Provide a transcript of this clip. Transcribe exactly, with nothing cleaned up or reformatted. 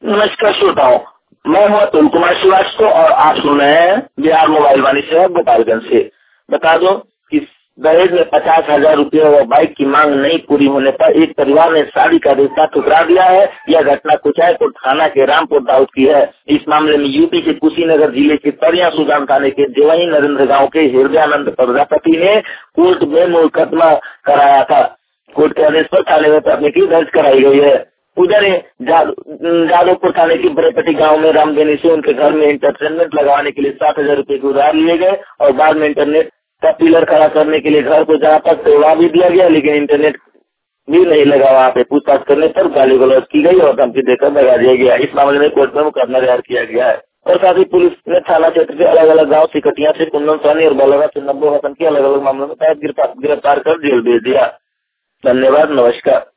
नमस्कार श्रोताओं, मैं हूँ अतुल कुमार श्रीवास्तव और आप सुन रहे हैं बिहार मोबाइल वाणी से गोपालगंज से। बता दो कि दहेज में पचास हजार रूपए और बाइक की मांग नहीं पूरी होने पर एक परिवार ने शादी का रिश्ता ठुकरा दिया है। यह घटना कुचायकोट थाना के रामपुर दाऊद की है। इस मामले में यूपी के कुशीनगर जिले के परिया सुजान थाने के देवही नरेंद्र गाँव के हृदयानंद प्रजापति ने कोर्ट में मुकदमा कराया था। कोर्ट के आदेश पर थाने में प्राथमिकी दर्ज कराई गई है। उधर जादवपुर थाने की बरेपट्टी गांव में रामदेनी से उनके घर में इंटरनेट लगाने के लिए सात हजार रूपए के उधार लिए गए और बाद में इंटरनेट का पिलर खड़ा करने के लिए घर को जहाँ तक तोड़वा भी दिया गया, लेकिन इंटरनेट भी नहीं लगा। वहाँ पे पूछताछ करने पर गाली गलौज की गई और धमकी देकर भगा दिया गया। इस मामले में कोर्ट में मुकदमा दायर किया गया है और साथ ही पुलिस ने थाना क्षेत्र के अलग अलग गाँव सिकटिया से कुंदन सानी और बलरा से नब्बे हसन के अलग अलग मामलों में गिरफ्तार कर जेल भेज दिया। धन्यवाद, नमस्कार।